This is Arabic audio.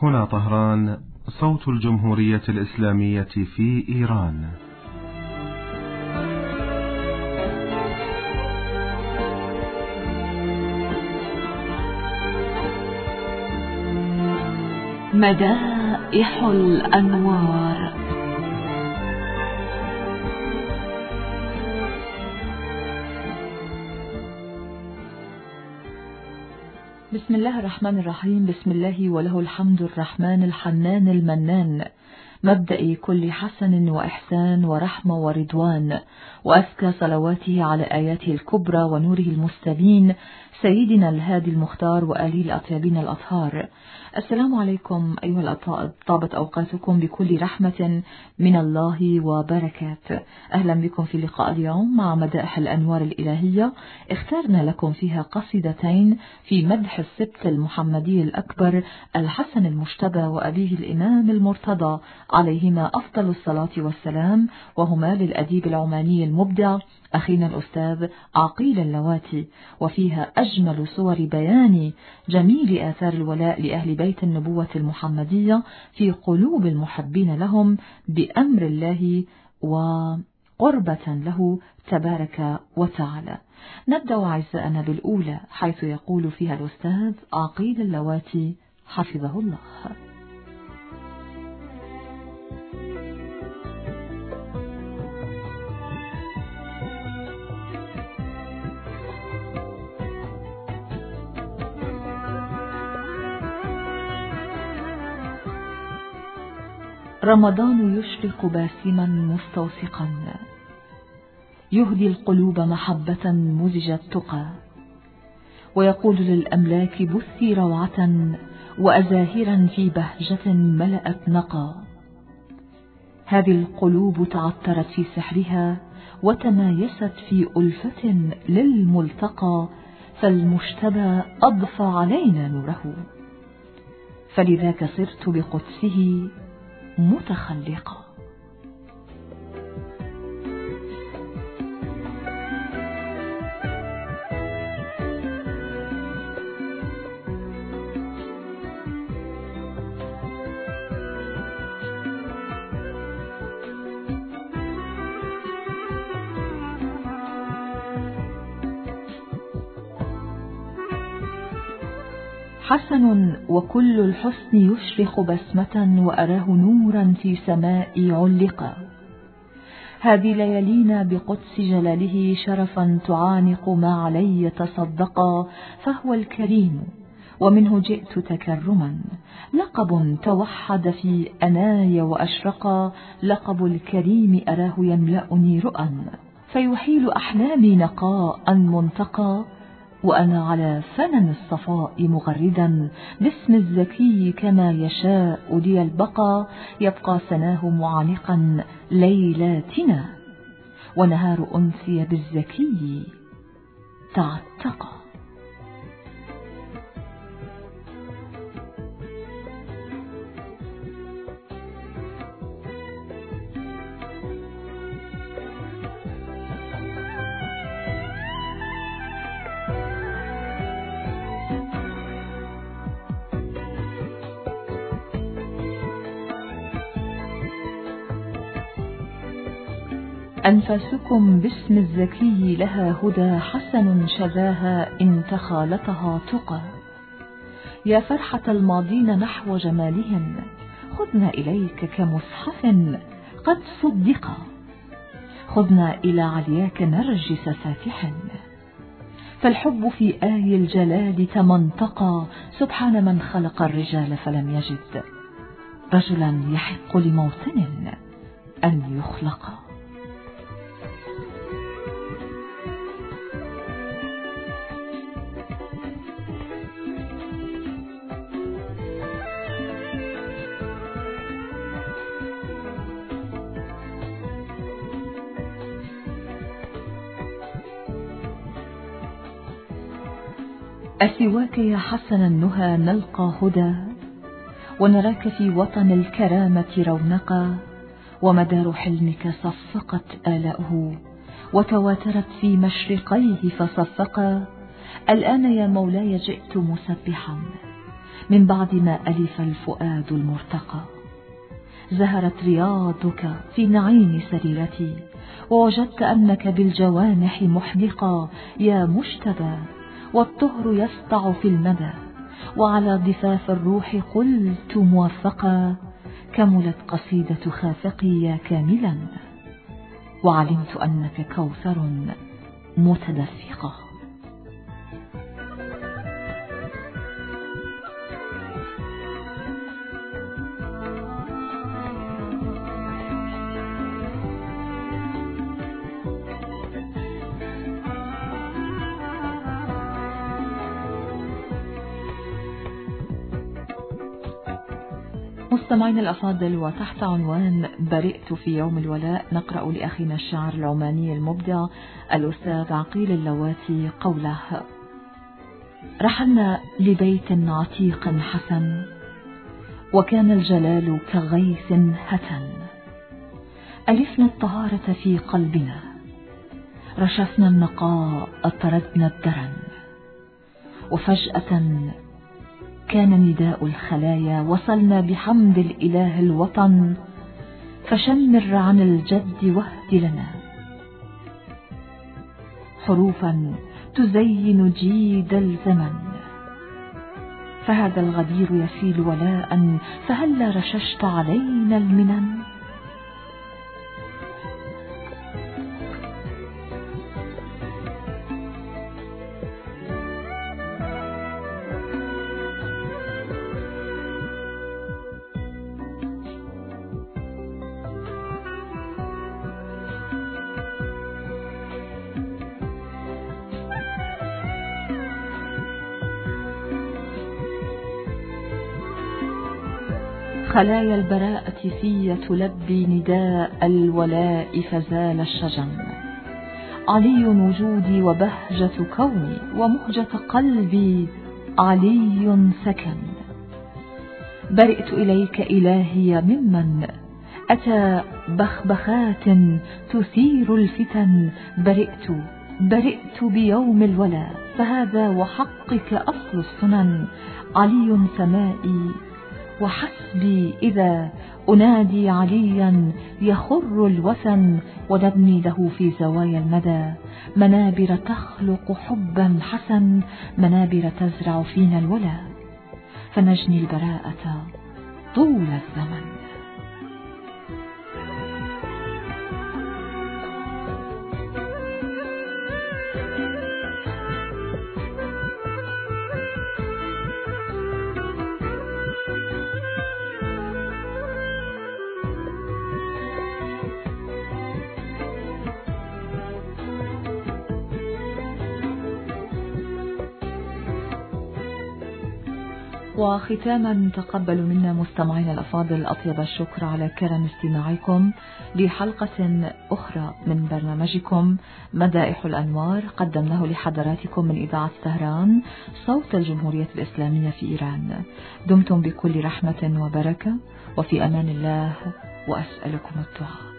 هنا طهران، صوت الجمهورية الإسلامية في إيران. مدائح الأنوار. بسم الله الرحمن الرحيم. بسم الله وله الحمد الرحمن الحنان المنان، مبدأ كل حسن وإحسان ورحمة ورضوان، وأزكى صلواته على آياته الكبرى ونوره المستبين سيدنا الهادي المختار وآله الأطيبين الأطهار. السلام عليكم أيها الأطيب، طابت أوقاتكم بكل رحمة من الله وبركات. أهلا بكم في لقاء اليوم مع مدائح الأنوار الإلهية. اخترنا لكم فيها قصيدتين في مدح السبت المحمدي الأكبر الحسن المجتبى وأبيه الإمام المرتضى عليهما أفضل الصلاة والسلام، وهما للأديب العماني المبدع أخينا الأستاذ عقيل اللواتي، وفيها أجمل صور بيان جميل آثار الولاء لأهل بيت النبوة المحمدية في قلوب المحبين لهم بأمر الله وقربة له تبارك وتعالى. نبدأ أعزائنا بالأولى، حيث يقول فيها الأستاذ عقيل اللواتي حفظه الله: رمضان يشرق باسما مستوثقا، يهدي القلوب محبة مزجت تقى، ويقول للأملاك بثي روعة وأزاهرا في بهجة ملأت نقى. هذه القلوب تعطرت في سحرها وتمايست في ألفة للملتقى، فالمجتبى أضفى علينا نوره، فلذاك صرت بقدسه متخلقة. حسن وكل الحسن يشرق بسمة، وأراه نورا في سماء علقا. هذه ليالينا بقدس جلاله شرفا تعانق ما علي تصدقا، فهو الكريم ومنه جئت تكرما، لقب توحد في أناي وأشرقا. لقب الكريم أراه يملأني رؤى، فيحيل أحلامي نقاء منتقى، وأنا على فنن الصفاء مغردا باسم الزكي كما يشاء لي البقى. يبقى سناه معانقا ليلاتنا، ونهار أنسي بالزكي تعتقى. أنفاسكم باسم الزكي لها هدى، حسن شذاها إن تخالطها تقى. يا فرحة الماضين نحو جمالهم، خذنا إليك كمصحف قد صدقا. خذنا إلى علياك نرجس فاتح، فالحب في آي الجلال تمنطقا. سبحان من خلق الرجال فلم يجد رجلا يحق لموطن أن يخلقا. أسواك يا حسن النهى نلقى هدى، ونراك في وطن الكرامة رونقا. ومدار حلمك صفقت آلاؤه، وتواترت في مشرقيه فصفقا. الآن يا مولاي جئت مسبحا، من بعد ما ألف الفؤاد المرتقى. زهرت رياضك في نعيم سريرتي، ووجدت أنك بالجوانح محدقا يا مجتبى، والطهر يسطع في المدى، وعلى ضفاف الروح قلت موفقا، كملت قصيدة خافقي يا كاملا، وعلمت أنك كوثر متدفقا. مستمعين الأفاضل، وتحت عنوان برئت في يوم الولاء نقرأ لأخينا الشاعر العماني المبدع الأستاذ عقيل اللواتي قوله: رحلنا لبيت عتيق حسن، وكان الجلال كغيث هتن، ألفنا الطهارة في قلبنا، رشفنا النقاء طردنا الدرن، وفجأة كان نداء الخلايا، وصلنا بحمد الإله الوطن، فشمر عن الجد واهد لنا حروفا تزين جيد الزمن، فهذا الغدير يسيل ولاء، فهلا رششت علينا المنن. خلايا البراءة في تلبي نداء الولاء، فزال الشجن، علي وجودي وبهجة كوني، ومهجة قلبي علي سكن. برئت إليك إلهي ممن أتى بخبخات تثير الفتن، برئت بيوم الولاء، فهذا وحقك أصل السنن، علي سمائي وحسبي إذا أنادي عليا، يخر الوثن ونبني له في زوايا المدى منابر تخلق حبا حسن، منابر تزرع فينا الولا، فنجني البراءة طول الزمن. وختاما تقبلوا منا مستمعين الأفاضل أطيب الشكر على كرم استماعكم لحلقة أخرى من برنامجكم مدائح الأنوار، قدمناه لحضراتكم من إذاعة طهران صوت الجمهورية الإسلامية في إيران. دمتم بكل رحمة وبركة وفي أمان الله، وأسألكم الدعاء.